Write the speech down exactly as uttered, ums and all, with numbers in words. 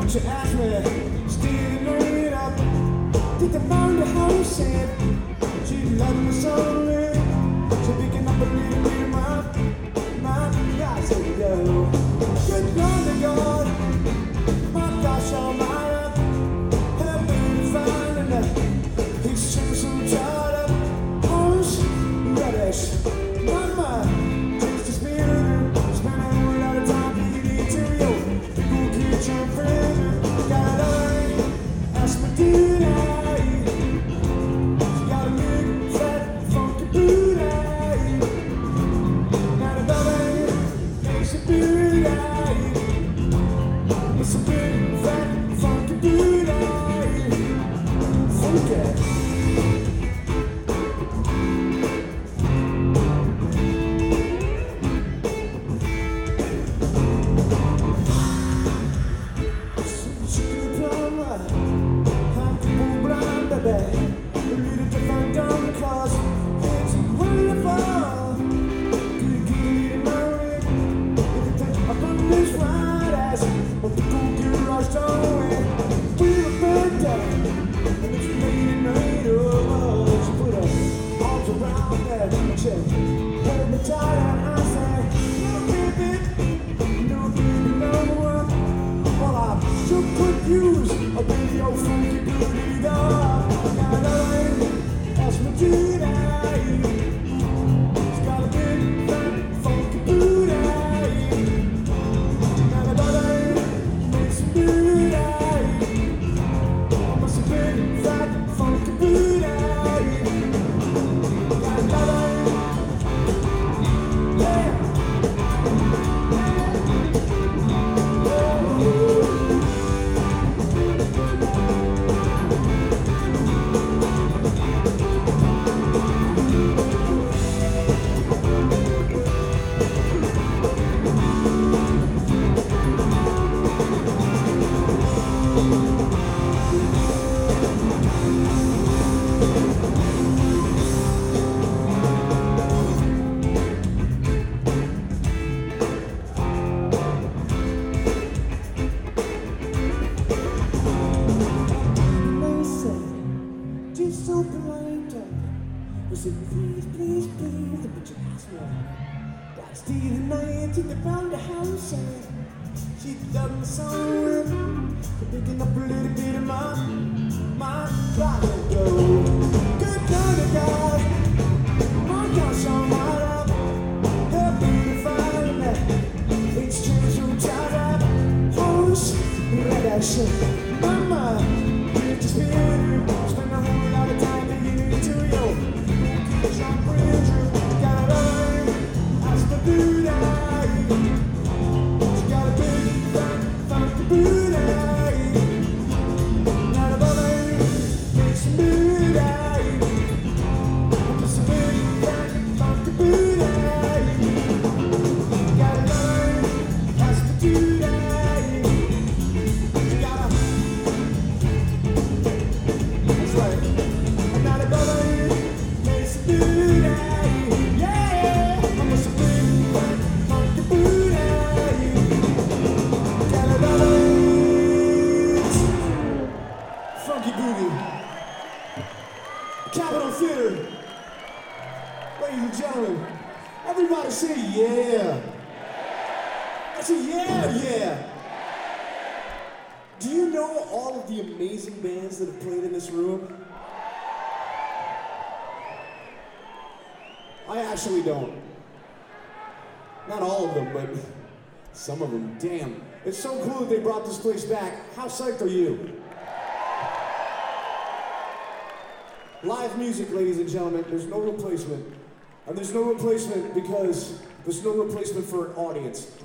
She asked me, still laid up, did the mind how she said, she loved me so good, she picking up a little bit of my, my, I said, yo, good Lord to God, my gosh, all my up, help me to find enough, he's too so tired of, horse, rubbish, mama, taste the spirit, spend a whole lot of time being into you, go get your friend, got I, ask me did I, she got a big, fat, funky booty, got a belly, makes it booty, it's a big, fat, funky booty, funky. Hold me tight and I say, no baby, no baby, no one. Well, I sure could use a video funky booty dog. Got a lady, ask me did I? She's got a big fat funky booty. Got a belly, makes me booty. Must a big fat funky booty. Got a belly. So polite, I said, please, please, please, but you asked me. Got stay the night till they found the house, and she loved me so well. Picking up a little bit of my, my body go. Good night, to God, my gosh, I'm right up. Help me to find that exchange from tired up. Horse, red action, mama, it's just me. Spend a whole lot of time digging into you. Keep John Bridger, got a line, ask the booty. She got a big, fat, funky booty. Got a belly, makes me booty. Just a big, fat, funky booty. Got a line, ask the booty. She got a Funky Booty, Capitol Theater, ladies and gentlemen, everybody say yeah. I say yeah, yeah. Do you know all of the amazing bands that have played in this room? I actually don't. Not all of them, but some of them. Damn. It's so cool that they brought this place back. How psyched are you? Live music, ladies and gentlemen, there's no replacement. And there's no replacement because there's no replacement for an audience.